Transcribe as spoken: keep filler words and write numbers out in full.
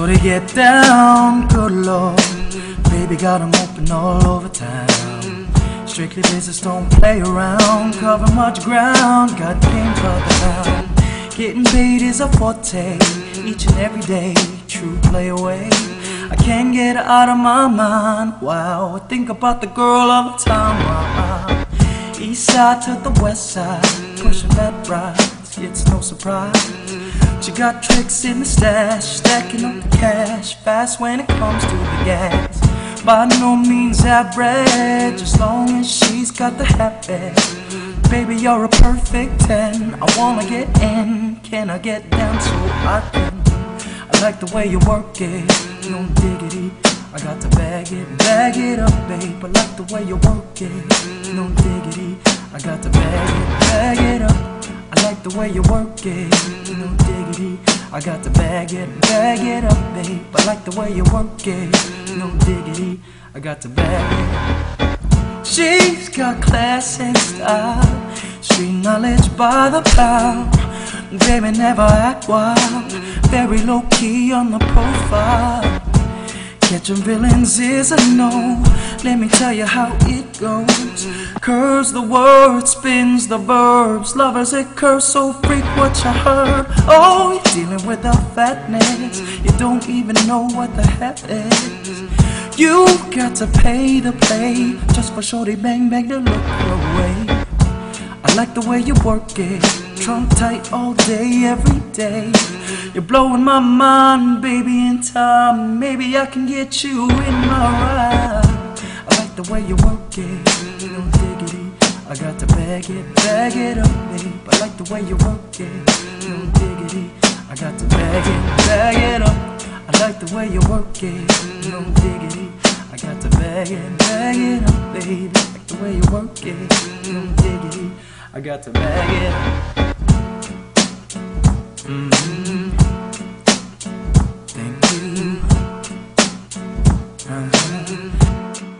Shorty get down, good lord. Baby got 'em open all over town. Strictly business, don't play around. Cover much ground, got game for the pound. Getting paid is a forte, each and every day. True play away, I can't get her out of my mind. Wow, I think about the girl all the time. Wow. East side to the west side, pushing that ride, it's no surprise. She got tricks in the stash, stacking up the cash, fast when it comes to the gas. By no means average, as long as she's got the habit. Baby, you're a perfect ten, I wanna get in. Can I get down so I can? I like the way you work it, no diggity. I got to bag it, bag it up, babe. I like the way you work it, no diggity. I got to bag it, bag it up. I like the way you work it, no diggity. I got to bag it, bag it up, babe. I like the way you work it, no diggity. I got to bag it. She's got class and style, street knowledge by the pound. Baby never act wild, very low key on the profile. Catching villains is a no, let me tell you how it goes. Curves the words, spins the verbs, lovers it curse, so freak what you heard. Oh, you're dealing with the fatness, you don't even know what the heck is. You got to pay the play, just for shorty bang bang to look away. I like the way you work it, trunk tight all day, every day. You're blowing my mind, baby, in time. Maybe I can get you in my ride. I like the way you work it, no diggity. I got to bag it, bag it up, babe. I like the way you work it, no diggity. I got to bag it, bag it up. I like the way you work it, no diggity. I got to bag it, bag it up, baby. I like the way you work it, no diggity. I got to bag it up. Mm-hmm. Thank you. Uh-huh.